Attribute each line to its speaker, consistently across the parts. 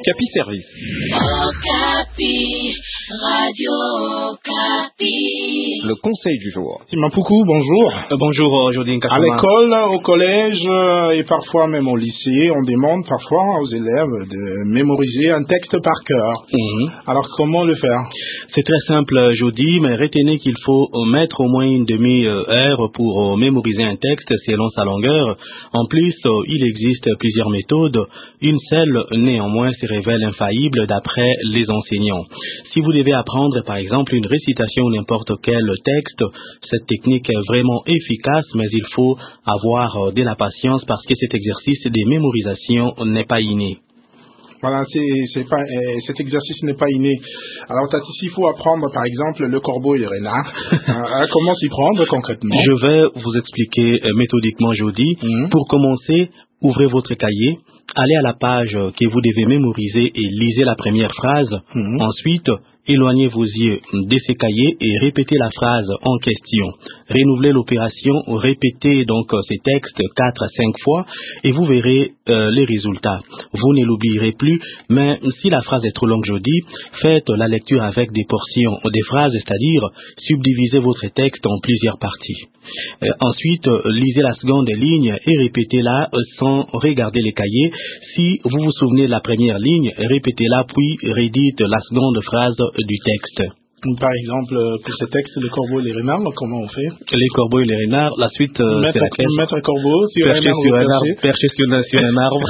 Speaker 1: Okapi Service.
Speaker 2: Okapi, Radio Okapi.
Speaker 1: Le conseil du jour.
Speaker 3: Simapoukou, bonjour.
Speaker 4: Bonjour, Jodine Kassama.
Speaker 3: À l'école, au collège et parfois même au lycée, on demande parfois aux élèves de mémoriser un texte par cœur. Alors comment le faire?
Speaker 4: C'est très simple, Jody, mais retenez qu'il faut mettre au moins une demi-heure pour mémoriser un texte selon sa longueur. En plus, il existe plusieurs méthodes. Une seule, néanmoins, se révèle infaillible d'après les enseignants. Si vous devez apprendre, par exemple, une récitation ou n'importe quel texte, cette technique est vraiment efficace, mais il faut avoir de la patience parce que cet exercice de mémorisation n'est pas inné.
Speaker 3: Voilà, cet exercice n'est pas inné. Alors, Tati, s'il faut apprendre, par exemple, le corbeau et le renard, comment s'y prendre concrètement?
Speaker 4: Je vais vous expliquer méthodiquement, Jody. Pour commencer, ouvrez votre cahier, allez à la page que vous devez mémoriser et lisez la première phrase. Ensuite, éloignez vos yeux de ces cahiers et répétez la phrase en question. Renouvelez l'opération, répétez donc ces textes 4 à 5 fois et vous verrez les résultats. Vous ne l'oublierez plus, mais si la phrase est trop longue, Jody, faites la lecture avec des portions des phrases, c'est-à-dire subdivisez votre texte en plusieurs parties. Ensuite, lisez la seconde ligne et répétez-la sans regarder les cahiers. Si vous vous souvenez de la première ligne, répétez-la puis rédites la seconde phrase du texte.
Speaker 3: Par exemple, pour ce texte, le corbeau et les renards, comment on fait?
Speaker 4: Les corbeaux et les renards, la suite, c'est laquelle?
Speaker 3: Mettre un corbeau sur un arbre.
Speaker 4: Perché sur un arbre.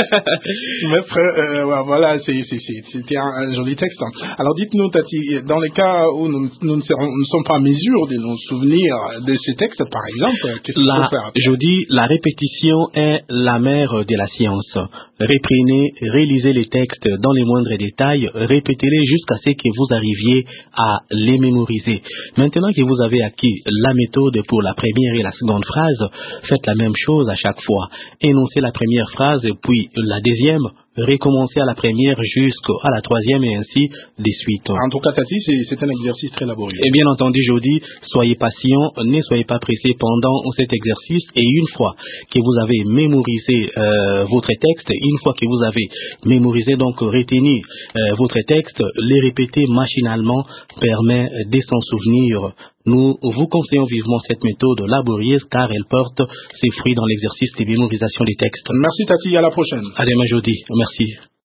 Speaker 3: Voilà, c'était un joli texte. Alors dites-nous, Tati, dans les cas où nous ne sommes pas en mesure de nous souvenir de ces textes, par exemple, qu'est-ce qu'il faut faire?
Speaker 4: Je dis, la répétition est la mère de la science. Reprenez, rélisez les textes dans les moindres détails, répétez-les jusqu'à ce que vous arriviez à les mémoriser. Maintenant que vous avez acquis la méthode pour la première et la seconde phrase, faites la même chose à chaque fois. Énoncez la première phrase puis la deuxième, recommencez à la première jusqu'à la troisième et ainsi de suite.
Speaker 3: En tout cas, Tati, c'est un exercice très laborieux.
Speaker 4: Et bien entendu, Jody, soyez patient, ne soyez pas pressé pendant cet exercice et une fois que vous avez mémorisé votre texte, une fois que vous avez mémorisé, donc retenu votre texte, les répéter machinalement permet de s'en souvenir. Nous vous conseillons vivement cette méthode laborieuse car elle porte ses fruits dans l'exercice de mémorisation des textes.
Speaker 3: Merci Tati, à la prochaine.
Speaker 4: À demain, Jody. Merci.